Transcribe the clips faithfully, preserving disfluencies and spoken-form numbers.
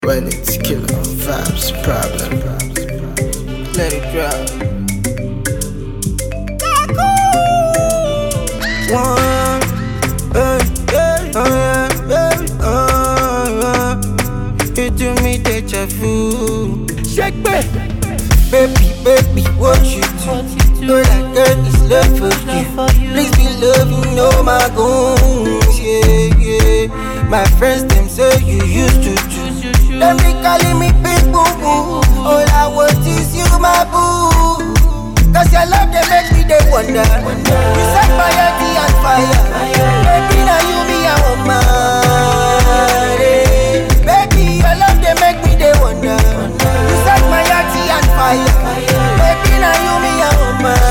When it's killer vibes, problem. Let it drop. One, hey, hey, oh yeah, baby, oh yeah. You do me deja vu. Shake me, baby, baby, what you do? Know that girl is love for you. Please be loving, no my goons, yeah, yeah. My friends them say you used to do. They be calling me big boo boo. All I want is you, my boo. Cause your love they make me they wonder. You set my heart on fire. Baby now you be a woman. Baby your love they make me they wonder. You set my heart on fire. Baby now you be a woman.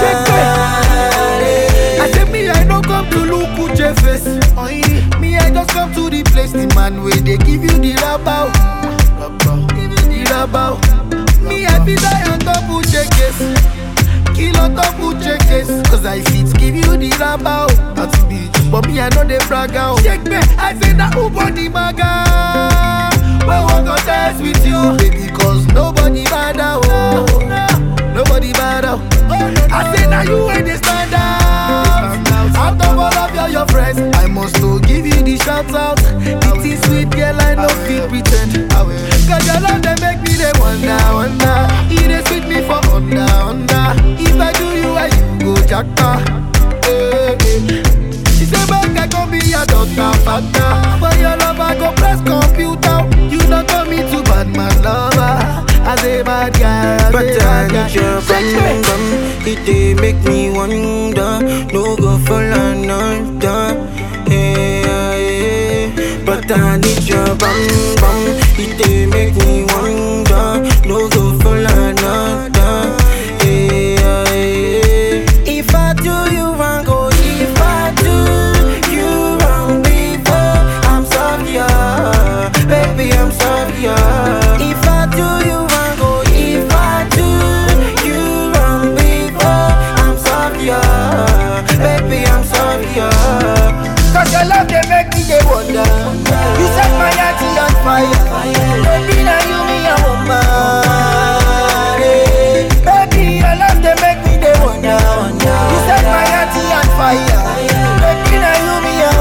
I say me I don't come to look who your face. Me I just come to the place the man where they give you the rabao. Give you the rabao. Me I be die on top of checkers. Kill on top of checkers. Cause I fit give you the rabao. That's bitch. But me I know they brag out. Check me, I say that who body maga. We won't contest with you, baby, cause nobody bad out. Nobody bad out. I say now you ain't the stand out. Out of all of your, your friends, I must to give you the shout out. It is sweet girl, I know feel pretend. Cause your love they make me they wonder, wonder. It is sweet me for under, under. If I do you, I you go jacka. Hey, hey. She say back I gon' be your daughter, father. But your love I go press computer. You don't call me to bad man lover. As a bad guy, as but a bad guy. I need your bum bum. It they make me wonder. No go for another. Yeah, yeah. But I need your bum bum. It they make me wonder. No go for another. Yeah, yeah. If I do you wrong, go. If I do you wrong before, I'm sorry, yeah. Baby, I'm sorry, yeah. If I do you wrong, go. If I do you wrong before, I'm sorry, yeah. Baby, I'm sorry, yeah. Cause your love they make me they wonder. You set my heart on fire. Baby now you me a woman. Baby your love they make me they wonder. You set my heart on fire. Baby now you me a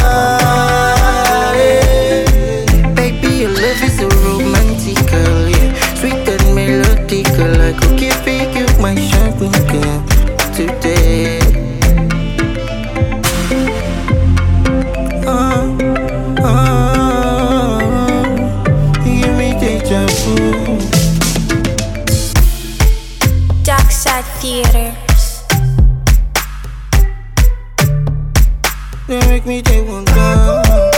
woman. Baby your love is so romantical, yeah. Sweet and melodical. I could give you my shopping girl today. Darkside Theaters. They make me take one go.